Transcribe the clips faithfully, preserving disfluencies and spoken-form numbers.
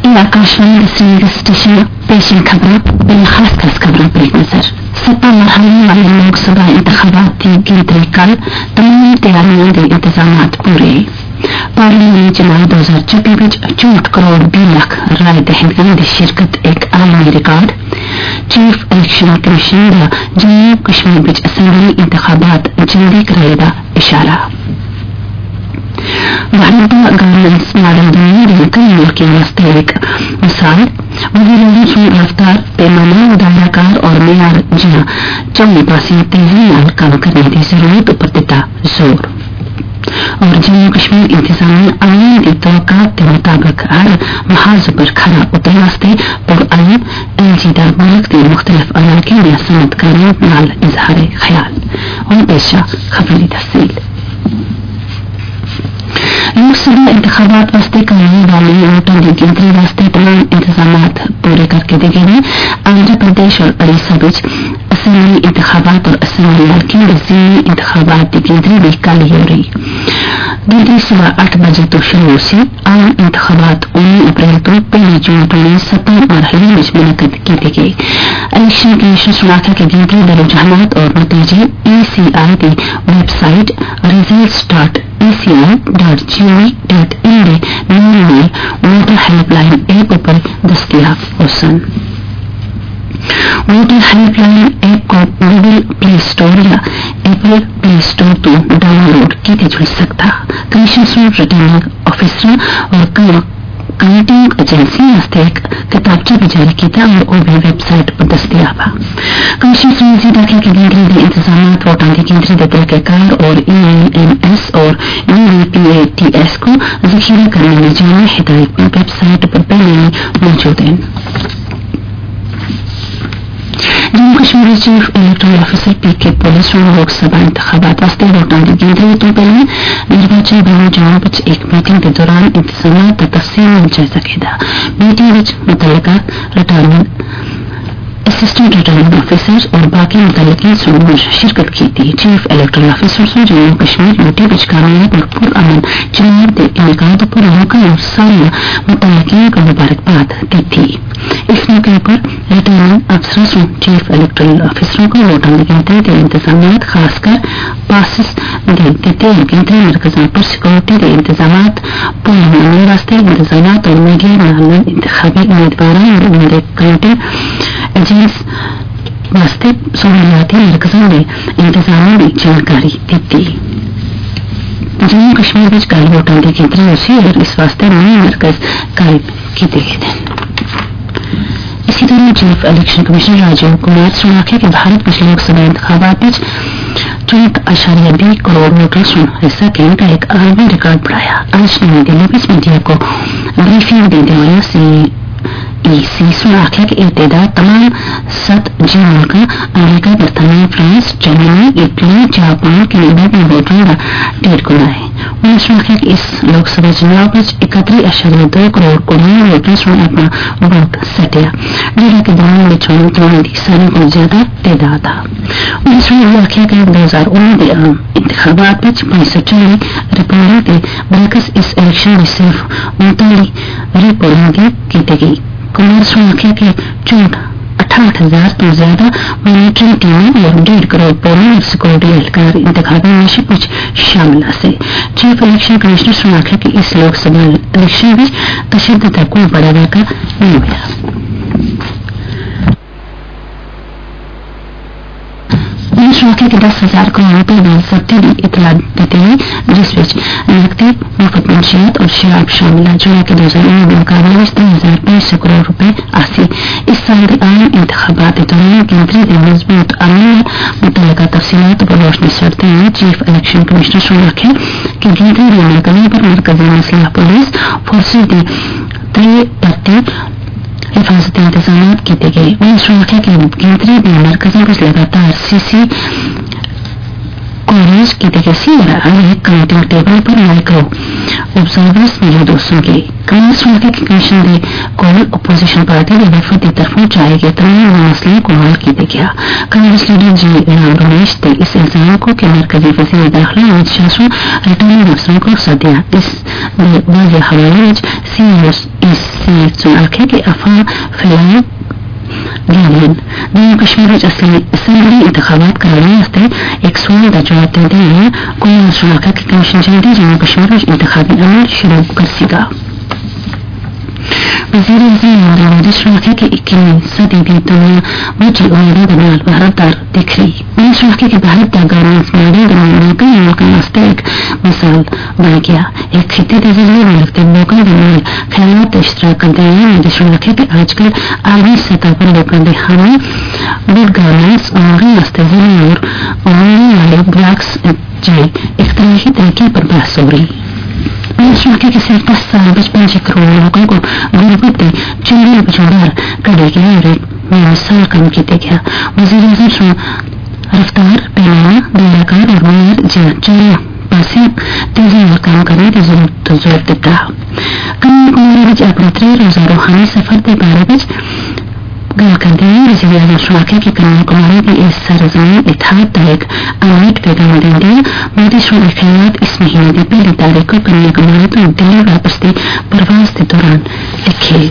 Akashvani Srinagar station पेशन खबरें बिन खास खास खबरों पर एक नजर। सत्ता मरहले वाले लोकसभा इंतखाबात की गिनती कल, तमाम तैयारियां के इंतजाम पूरे। पार्लियामेंट चुनाव दो हजार चौबीस विच चौंठ करोड़ बीस लाख राय दहिंदगां की शिरकत एक आलमी रिकॉर्ड। चीफ इलेक्शन कमीशन का जम्मू कश्मीर विच असम्बली इंतखाबात जल्दी कराने का इशारा। भारतीय गवर्नेंस मॉडल दुनिया के कई मुल्कों वास्ते एक मिसाल। वजीराजम की रफ्तार, पैमाना, दायराकार और मेयार जिहा चौने पासे तेजी नाल काम करने की जरूरत पर दिता जोर। और जम्मू कश्मीर इंतजामिया आवाम की तवक्कात के मुताबिक हर महाज पर खरा उतरने वास्ते पुरअमन पेचीदा मुल्क के मुख्तलिफ इलाकों में सनअतकारों नाल इजहार ख्याल। और पेशा खबरी तफसील। लोकसभा इंतखाबात वास्ते कराने वाले वोटों की गिनती वास्ते तमाम इंतजाम पूरे करके दिए गए हैं। आंध्र प्रदेश और उड़ीसा बीच असम्बली इंतखाबात और असम्बली हल्के के ज़िमनी इंतखाबात की गिनती भी कल हो रही। गिनती सुबह आठ बजे तो शुरू हुई। आम इंतखाबात उन्नीस अप्रैल तो पहली जून तो सत्तर मरहले में मुनक़द की गई। इलेक्शन कमीशन सुनाखा की गिनती के रुझानात और नतीजे ई सी आई की website results dot E C I dot G O V dot in के नई वोटर हेल्पलाइन ऐप पर दस्तियाब होसन। वोटर हेल्पलाइन ऐप को गूगल प्ले स्टोर या एप्पल प्ले स्टोर तो डाउनलोड किया जा सकता। कमीशन रिटर्निंग ऑफिसर और काउंटिंग एजेंसी वास्ते एक किताबचा भी जारी किया और वह भी वेबसाइट पर दस्तियाब है। कमीशन ने मजीद आखिया कि गिनती के इंतजाम वोटों की गिनती के तरीक़ेकार और ई एम एस और U V P A T S को जखीरा करने में जाने हिदायत वेबसाइट पर पहले ही मौजूद हैं। Jammu Kashmir chief electoral officer P K पुलिस लोकसभा इंतखाबात वास्ते वोटों की गिनती तो पहले निर्वाचन भवन जम्मू विच एक मीटिंग के दौरान इंतजाम का तफसील जायजा किया। मीटिंग विच मुतल्लिका रिटर्निंग असिस्टेंट रिटर्निंग ऑफिसर और बाकी मुतल्लिकीन ने शिरकत की थी। चीफ इलेक्टोरल ऑफिसर से जम्मू कश्मीर यूटी विच कामयाब और पुरअमन चुनाव के इनेकाद पर लोगों और सारे मुतल्लिकीन को मुबारकबाद दी थी। इस मौके पर रिटर्निंग अफसरों चीफ इलेक्टोरल ऑफिसरों को वोटों की गिनती के इंतजाम खासकर पासिस के दिते गिनती मरकजों पर सिक्योरिटी के इंतजाम पूरे होने वास्ते इंतजाम और मीडिया नाल इंतखाबी उम्मीदवारों और उनके काउंटिंग एजेंट्स वास्ते सहूलियाती मरकजों ने इंतजाम की जानकारी दी। जम्मू कश्मीर में कल वोटों की गिनती हुई और इस वास्ते नए मरकज कायम किए गए थे। इसी तरह chief election commissioner Rajiv Kumar ने आखिया कि भारत में लोकसभा इंतखाबात में चौंठ अशारिया बीस करोड़ वोटर्स ने हिस्सा लेने का एक आलमी रिकॉर्ड बनाया। आज नई दिल्ली में मीडिया को ब्रीफिंग देते हुए सी ई सी ने आखिया कि यह तादाद तमाम सत जी मुल्क अमेरिका, बरतानिया, France, Germany, Italy, Japan, Canada के वोटरों का डेढ़ गुना है। उन्होंने आखिया कि इस लोकसभा चुनाव में इकहत्तर अशारिया दो करोड़ करोड़ वोटर्स ने अपना वोट सटिया, जिला के दोनों में चुनाव की सारे को ज्यादा तादाद था। उन्होंने आखिया कि दो हजार उन्नीस के आम इंतखाबात में पांच सौ चालीस रिपोर्टों के बरकस इस इलेक्शन में सिर्फ उनतालीस रिपोर्टिंग की गई। कांग्रेस ने आखिया कि चौंठ अठाठ हजार तो ज्यादा मॉनिटरिंग टीमें और डेढ़ करोड़ पोलिंग और सिक्योरिटी एहलकार इंतखाबी में कुछ शामिल है। चीफ इलेक्शन कमिश्नर ने आखिया कि इस लोकसभा इलेक्शन में तशद्दुद का कोई बड़ा वाक़ा नहीं हुआ। उन्होंने कि दस हजार करोड़ रुपए की जब्ती की इतला देते हुए जिसमें नकदी, मुफ्त मंशियात और शराब शामिल है, जो कि दो हजार उन्नीस के मुकाबले में तीन हजार पांच सौ करोड़ रुपए आसी। इस साल के आम इंतखाबात के दौरान गिनती के मजबूत अमल मुतल्लिका तफसीलात पर रोशनी करते हुए चीफ इलेक्शन कमिश्नर ने आखिया कि गिनती के अमल करने पर मरकजी मसला पुलिस फोर्सेज की तय तरतीब हिफाजती इंतजाम किए गए। उन्होंने आखिया कि गिनती के मरकजों पर लगातार सीसी कवरेज की गई और हरेक काउंटिंग टेबल पर माइक्रो ऑब्जर्वर्स मौजूद होंगे। कांग्रेस ने कमीशन के कॉल अपोजिशन पार्टी के वफद की तरफों चाहे गए तमाम मसलों को हल किया गया। कांग्रेस लीडर जी राम रमेश ने इस इल्जाम को कि मरकजी वजीर दाखिला अमित शाह रिटर्निंग अफसरों को सदिया इस हवाले में सी کشمیر چناکے کے افواہ پھیلائے گئے جموں کشمیر اسمبلی انتخابات کرانے واسطے ایک سوال کا جواب دیتے ہیں کوئی چناکا کی کمیشن جلدی جموں کشمیر میں انتخابی عمل شروع کر سکا. وزیر اعظم نریندر مودی شراکے کی اکیسویں صدی کی دنیا بڑی امیدوں کے نال بھارت دار دکھ رہی. انہیں شراکے کے بھارت کا گورننس ماڈل دنیا کئی ملکوں واسطے ایک مثال بن گیا. ایک خطے کے ذریعے ملک کے لوگوں کے نال خیالات اشتراک کرتے ہیں شراکے کے آج کل عالمی سطح پر لوگوں کے حامی گڈ گورننس عمومی واسطے ضلع اور عمومی والے بلاکس جی اختلاحی طریقے پر بحث ہو رہی. شراکے کے صرف دس سال بچ پانچ کروڑ لوگوں کو غربت کے چنگل بچوڑار کڑے گیا اور ایک مثال کام کیتے گیا. وزیر اعظم رفتار پیمانہ دائرہ کار اور معیار جہاں چاروں پاسے تیزی اور کام کرنے کی ضرورت تو زور دیتا. کنیا کماری اپنے تری روزہ روحانی سفر کے بارے میں گل کرتے ہیں وزیر اعظم شراکے کی کنیا کماری کی اس سرزمین اتحاد کا ایک عملیٹ پیغام دیں گے. مودی شروع خیالات اس مہینے کی پہلی تاریخ کو کنیا کماری تو دلی واپس کی پرواز کے دوران لکھے.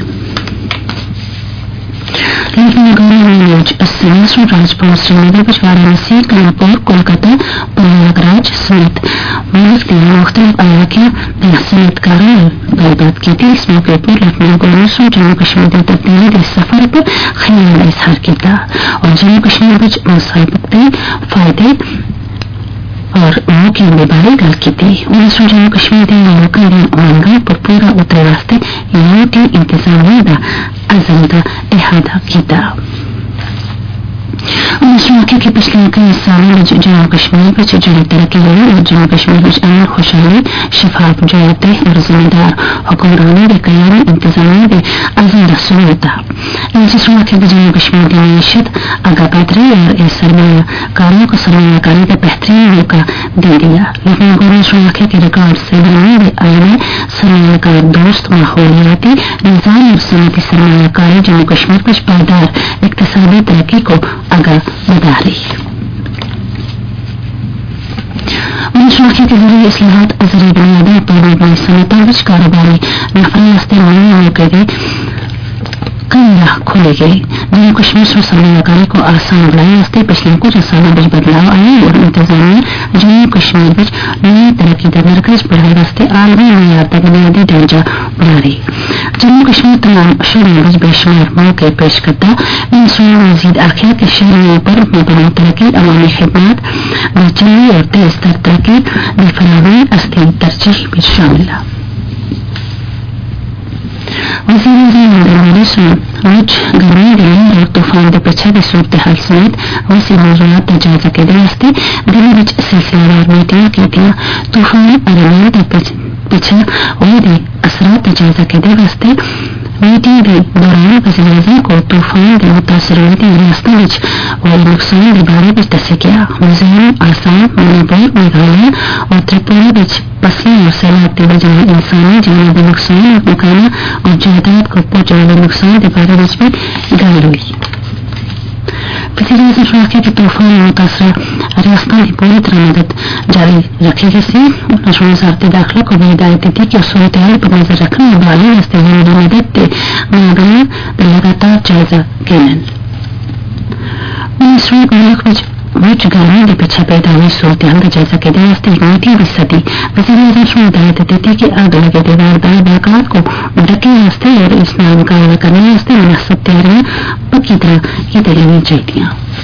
News Rajpur Srinagar Varanasi Kanpur Kolkata Prayagraj سمیت ملک کے مختلف علاقوں صنعتکاروں نے گل بات کی تھی. اس موقع پر لکھنؤ گورنر جموں کشمیر کے تبدیلی کے سفر پر خیال اظہار کیا اور جموں کشمیر میں مسابقتی فائدے اور موقع کے بارے گل کی. انہوں نے جموں کشمیر کے لوگوں کی امنگوں پر پورا اترے واسطے یونٹی انتظامیہ کا عزم کا احاطہ کیا. موقع کے پچھلے کئی سالوں میں جموں کشمیر میں جڑی ترقی ہوئی اور جموں کشمیر میں امن خوشحالی شفاف جوابدہ اور ذمہ دار حکمرانی کے قیامی انتظامیہ کے عزم کا ثبوت تھا. اس موقع میں جموں کشمیر کی معیشت آگاہ بہتری اور اس سرمایہ کاروں کو سرمایہ کاری کا بہترین موقع دے دیا. لیکن گورنر موقع کے ریکارڈ سے بنانے آئے میں سرمایہ کار دوست ماحولیاتی نظام اور صنعتی سرمایہ کاری جموں کشمیر کچھ پائیدار اقتصادی ترقی کو آگاہ بڑھا رہی ہے. انیس موقع کے ذریعے اصلاحات ذریعے بنیادی تعلیمی صنعتوں میں کاروباری نفروں واسطے نئے موقع کے کئی راہ کھولے گئے. جموں کشمیر سے سرمایہ کاری کو آسان بنانے واسطے پچھلے کچھ سالوں میں بدلاؤ آئے اور انتظامیہ جموں کشمیر میں نئی ترقی کا مرکز بڑھانے واسطے عالمی معیار کا بنیادی ڈھانچہ بنا رہی. جموں کشمیر تمام شہروں میں بے شمار موقع پیش کرتا. انہوں نے مزید آخیا کہ شہریوں پر مبنی ترقی عوامی خدمات چلی اور تیز تر ترقی کی فراہمی اصلی ترجیح بھی شامل ہے. وزیر اعظم نریندر مودی سے مجھ گرمی دلی اور طوفان کے پیچھے کی صورتحال سمیت وسیع موضوعات کا جائزہ لینے واسطے دلی میں سلسلہ وار میٹنگ کی تھی. طوفان ارمیل کے پیچھے ہوئے اثرات کا جائزہ لینے واسطے میٹنگ کے دوران وزیر اعظم کو طوفان کے متاثر ہوئی ریاستوں میں ہوئے نقصان کے بارے میں دسیا گیا. میزورم آسام منی پور میگھالیہ اور تریپورا میں فصلیں اور سیلاب کی وجہ انسانی جانوں کے نقصان اور مکانہ اور جائیداد کو پہنچنے والے نقصان کے بارے میں بھی گل ہوئی. وزیر اعظم شراکے کے طوفان متاثرہ ریاستوں کی پوری طرح مدد جاری رکھی گئی سی. انہوں نے وزارت داخلہ کو بھی ہدایت دی کہ صورتحال پر نظر رکھنے والے واسطے ضروری مدد کے معاملے کا لگاتار جائزہ لیں. انیسویں ملک میں مجھ گرمی کے پیچھے پیدا ہوئی صورتحال کا جائزہ لینے واسطے ایک میٹنگ بھی سدی. وزیر اعظم نے ہدایت دی تھی کہ آگ لگے دیواردار واقعات کو ڈکنے واسطے اور اس کا مقابلہ کرنے واسطے مناسب تیاریاں پکی طرح کی دینی چاہیے.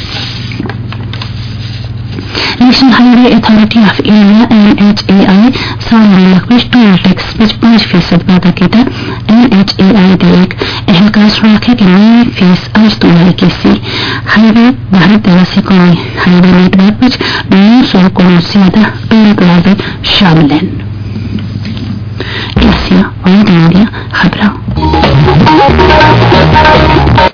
National highway authority of India N H A I سال ملک میں ٹول ٹیکس میں پانچ فیصد وعدہ کیا. این ایچ اے آئی کے ایک اہلکار رکھے کہ نئی فیس آج تو لائی کی سی. ہائی وے بھارت دیسی قومی ہائی وے نیٹ ورک میں نو سو کروڑ سے زیادہ ٹول پلازے شامل ہیں. ایشیا اور انڈیا خبریں